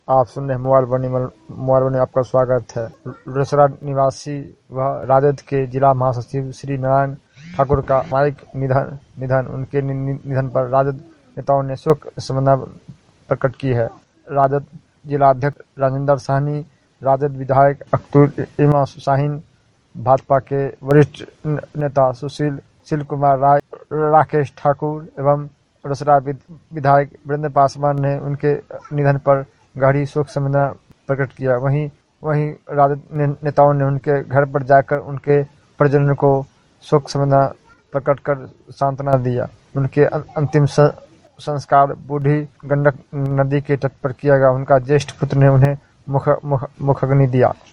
आप सुन रहे हैं मोबाइल बनी आपका स्वागत है। रोसड़ा निवासी व राजद के जिला महासचिव श्री नारायण ठाकुर का सामयिक निधन उनके निधन पर राजद नेताओं ने शोक संवेदना प्रकट की है। राजद जिलाध्यक्ष राजेंद्र साहनी, राजद विधायक अख्तर इमाम शाहीन, भाजपा के वरिष्ठ नेता सुशील कुमार राय, राकेश ठाकुर एवं रोसड़ा विधायक वीरेंद्र पासवान ने उनके निधन पर गहरी शोक संवेदना प्रकट किया। वहीं राजद नेताओं ने उनके घर पर जाकर उनके परिजनों को शोक संवेदना प्रकट कर सांत्वना दिया। उनके अंतिम संस्कार बूढ़ी गंडक नदी के तट पर किया गया। उनका ज्येष्ठ पुत्र ने उन्हें मुखाग्नि दिया।